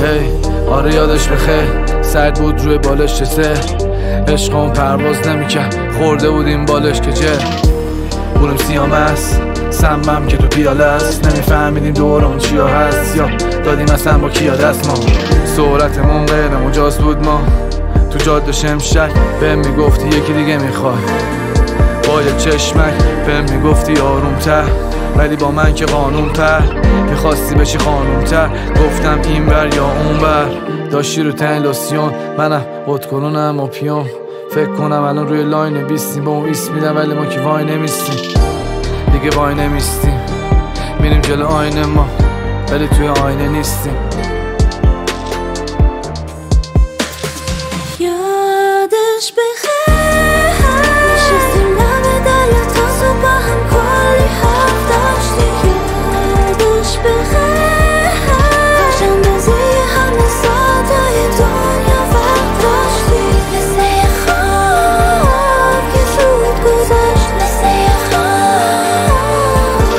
آره یادش بخیر، سرد بود روی بالش چسه، عشقمون پرواز نمیکرد، خورده بودیم بالش که چه بودیم سیامست، سمم که تو پیاله است، نمیفهمیدیم دورمون چیا هست یا دادیم اصلا با کیا دست. ما سرعتمون غیر مجاز بود، ما تو جاده شمشک بهم میگفتی یکی دیگه میخوای، با یه چشمک بهم میگفتی آرومتر، ولی با من که قانون تر میخواستی بشی خانوم تر. گفتم این بر یا اون بر، داشتی رو تن لوسیون، منم ودکنونم و پیون، فکر کنم الان روی لاین 20 با اون 20 میدم، ولی ما که وای نمیستیم دیگه، وای نمیستیم، میریم جلو آینه ما ولی توی آینه نیستیم. یادش بخیر نشستیم لب دریا تا صبح با هم کلی حرف داشتیم. یادش بخیر کاش اندازه همه ساعتهای دنیا وقت داشتیم. مثل یه خواب که زود گذشت، مثل یه خواب.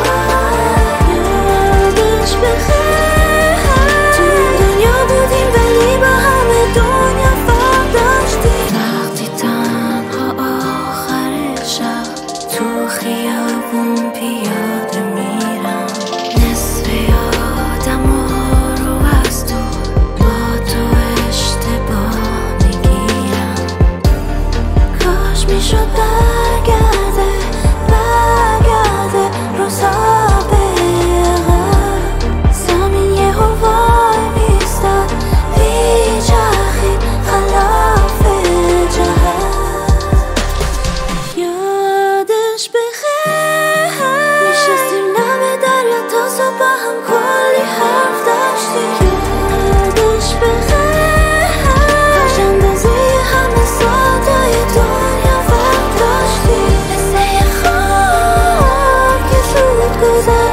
یادش بخیر تو این دنیا بودیم ولی با همه دنیا فرق داشتیم. وقتی تنها آخر شب تو خیابون پیاده میرم، نصف یادم رو از تو با تو اشتباه میگیرم. کاش میشد برگرده روزا بقیقم، زمین یه وای میستد بیچرخید خلاف جهت. یادش بخیر نشستیم لب دریا تا صبح با هم کلی حرف داشتیم. یادش بخیر کاش اندازه همه ساعتهای دنیا وقت داشتیم. مثل یه خواب که زود گذشت.